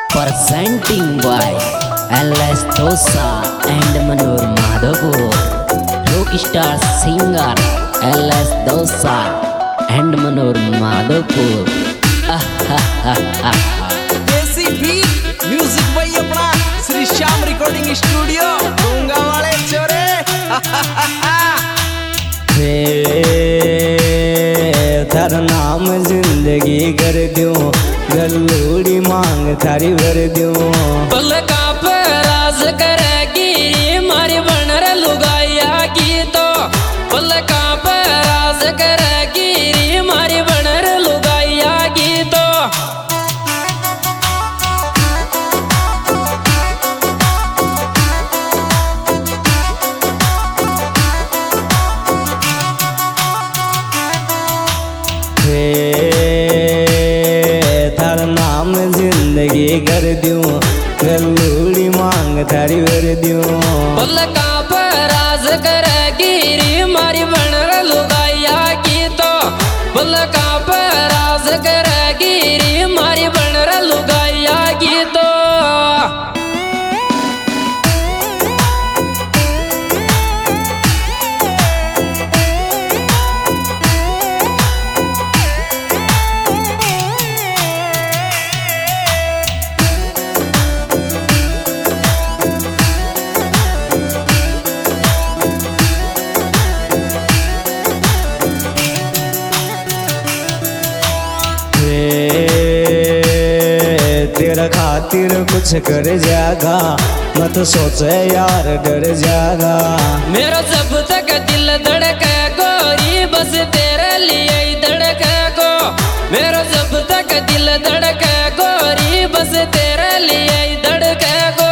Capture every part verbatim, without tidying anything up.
presenting by L S Dosa and Manur Madhavpur. Rockstar singer L S Dosa and Manur Madhavpur. Desi beat music भाई अपना Shri Shyam recording studio डोंगा वाले छोरे। थार नाम जिंदगी कर दूं, गलूड़ी मांग थारी भर दूं। पलका पे राज करेगी मारी बनर लुगाया की तो, पलका पे राज करेगी मारी बनर लुगाया की तो। थार नाम जिंदगी कर दूं, गलूड़ी मांग थारी भर दूं। पलका पे राज करेगी मारी बनर लुगाया की तो, पलका पे राज करेगी मारी बनर लुगाया की तो। तेरा खातिर कुछ कर जागा, मत सोचे यार डर जागा। मेरा जब तक दिल धड़के गोरी बस तेरे लिए ही धड़के गो। मेरा जब तक दिल धड़के गोरी बस तेरे लिए ही धड़के गो।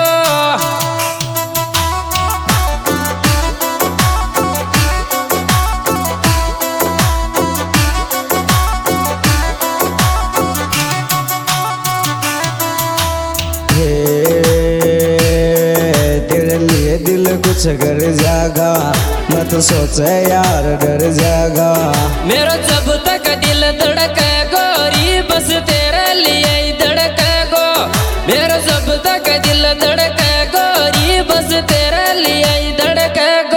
तेरे लिए दिल कुछ कर जागा, मत सोचे यार डर जागा। मेरा जब तक दिल धड़के गोरी बस तेरे लिए ही धड़के गो। मेरा जब तक दिल धड़के गोरी बस तेरे लिए ही धड़के गो।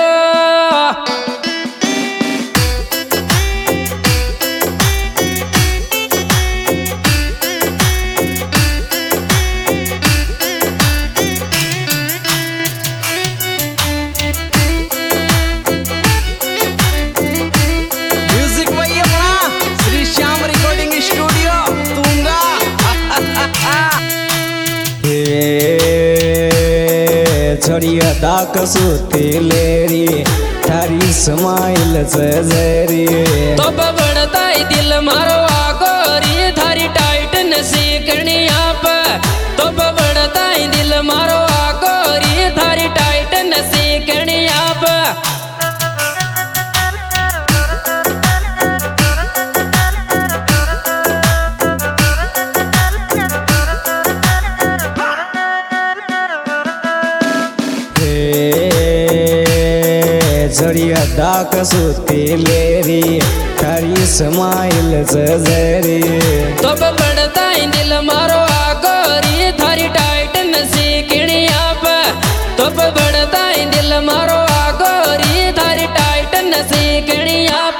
म्यूजिक भाई अपना श्री श्याम रिकॉर्डिंग स्टूडियो दूंगा। छोड़िया दा कसूती लेरी, थारी स्माइल से जरी। तो बढ़ता ही दिल मारो गोरी थारी टाइट नसीकनी आप। तो बढ़ता ही दिल मारो गोरी थारी टाइट नसीकनी आप। छोड़िया दा कसूती लेरी, थारी स्माइल से जरी। तो बढ़ता ही दिल मारो गोरी थारी टाइट नसीकनी आप। तो बढ़ता ही दिल मारो गोरी थारी टाइट नसीकनी आप।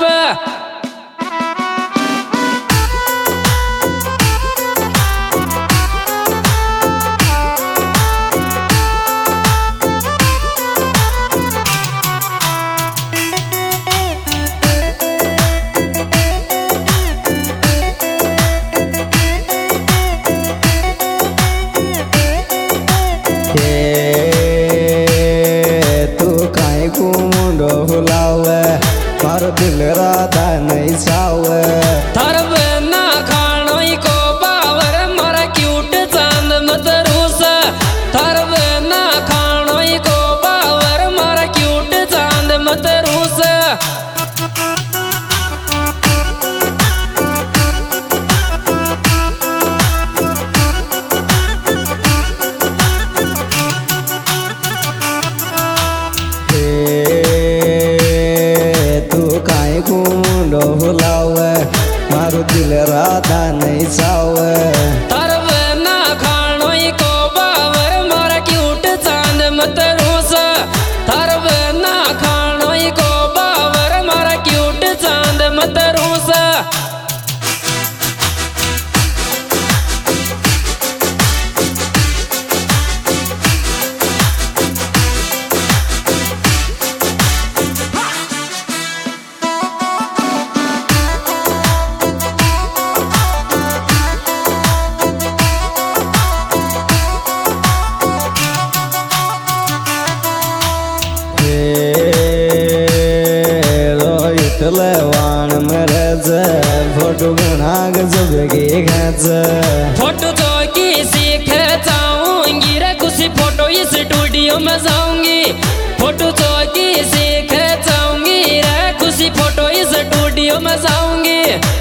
फोटो चौकी सीख जाऊंगी रे खुशी फोटो इस स्टूडियो में जाऊंगी फोटो चौकी सीख जाऊंगी रे खुशी फोटो इस स्टूडियो में जाऊंगी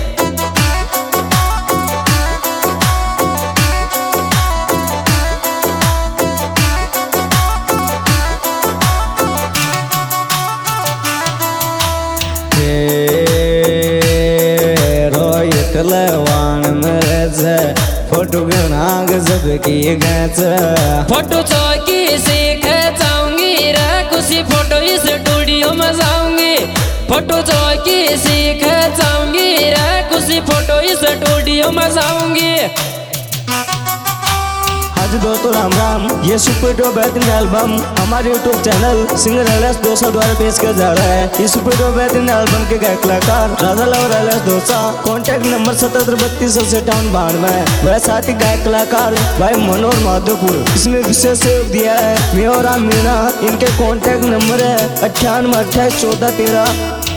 वाण मेरे फोटो घना गजब की गैस फोटो चौकी सीख जाऊंगी रे खुशी फोटो इस स्टूडियो में जाऊंगी फोटो चौकी सीख जाऊंगी रे खुशी फोटो इस स्टूडियो में जाऊंगी। आज दोस्तों राम राम, ये सुपर डो बेहतरीन एल्बम हमारे YouTube channel singer L S Dosa द्वारा पेश किया जा रहा है। इस सुपर डो बेहतरीन एल्बम के गायक कलाकार राजा लाल और एलएस दोसा, कॉन्टैक्ट नंबर सतहत्तर बत्तीस सौ अट्ठावन बानवे। वह साथी गायक कलाकार भाई मनोहर माधोपुर, इसमें विशेष सहयोग दिया है मेरा मीना। इनके कॉन्टैक्ट नंबर है अट्ठानवे अट्ठाईस चौदह तेरह।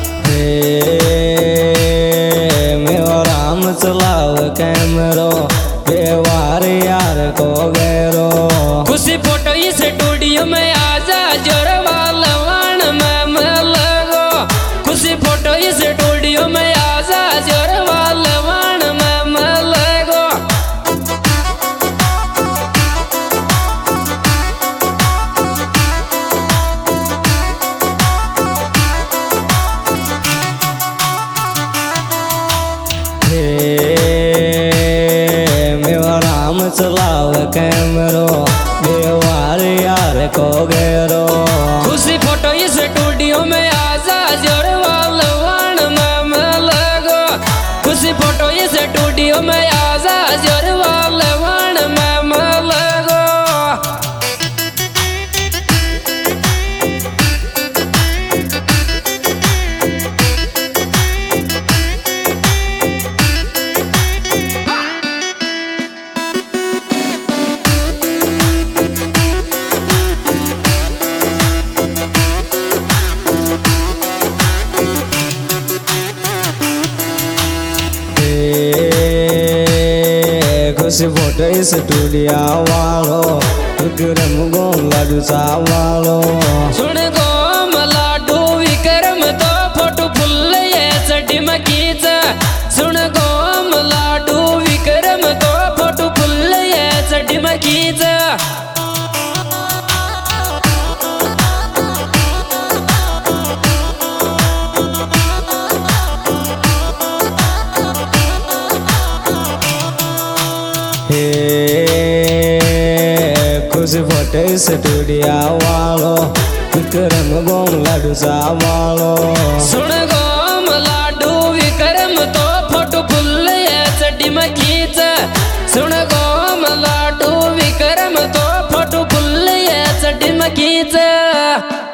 मेरा राम चलाओ कैमरो व्यवहार यार को गैरो खुशी फोटो इस स्टूडियो में आजा जोर वाला वाण में लगो खुशी फोटो इस स्टूडियो में आजा जोर वाला वाण में लगो। चलाओ कैमरो व्यवहार यार को गैरो खुशी फोटो इस स्टूडियो में आजा जोर वाला वाण में लगो खुशी फोटो इस स्टूडियो में आजा जोर वाला वाण में लगो। खुशी फोटो इस स्टूडियो वालो विक्रम गोम लाडू सा वालो सुन गोम लाडू विक्रम तो फोटो फुल ये चड्डी में खींच सुन गोम लाडू विक्रम तो फोटो फुल ये चड्डी में खींच। खुशी फोटो इस स्टूडियो वालो विक्रम गोम लाडू सा वालो सुन गोम लाडू विक्रम तो फोटो फुल ये चड्डी में खींच सुन गोम लाडू विक्रम तो फोटो फुल ये चड्डी में खींच।